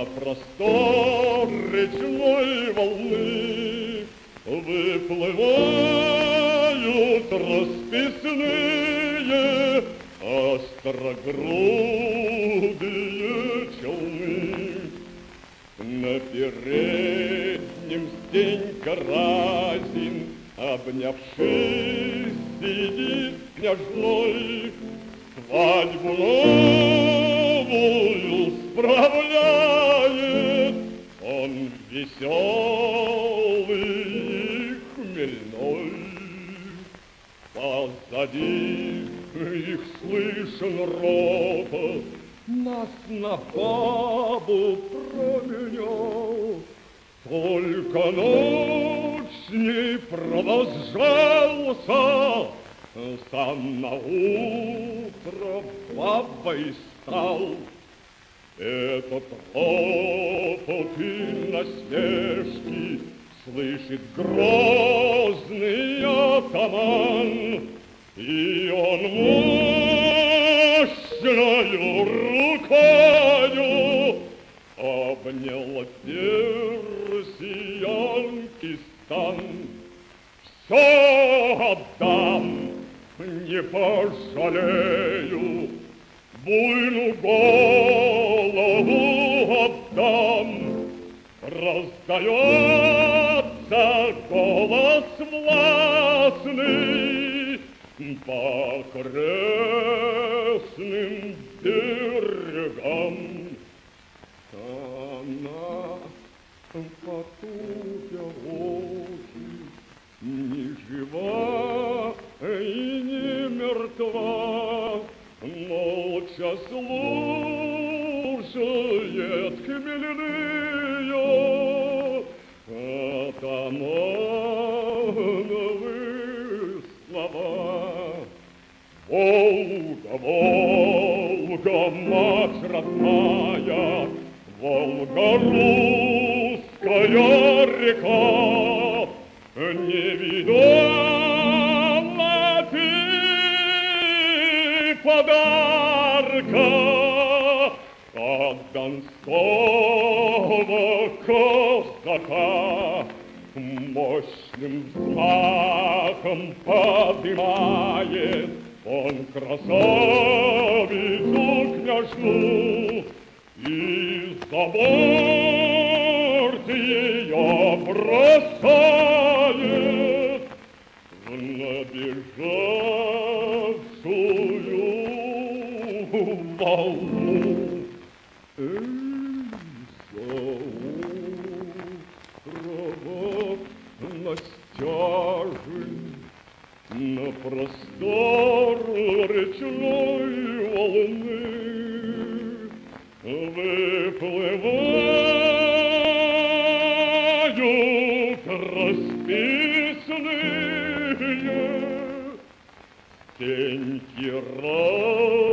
На простор речной волны выплывают расписные острогрудые челны. На переднем Стенька Разин, обнявшись, сидит княжной, свадьбу новую справляет, он веселый и хмельной. Позади их слышен ропот, нас на бабу променял. Только ночь не продолжался, сам на утро бабой стал. Этот ропот и насмешки слышит грозный атаман, и он мощною рукою обнял персиянки стан. Все отдам, не пожалею, буйну голову отдам. Раздается голос властный по окрестным берегам. Она, потупя очи, ни жива и не мертва, молча слушает хмельные атамановы слова. Волга, Волга, мать родная, Волга, русская река, не видала ты подарка от донского казака. Мощным взмахом поднимает он красавицу княжну, и за борт ее бросает в набежавшую волну. Настяжен на простор речной волны выплывают расписные Стеньки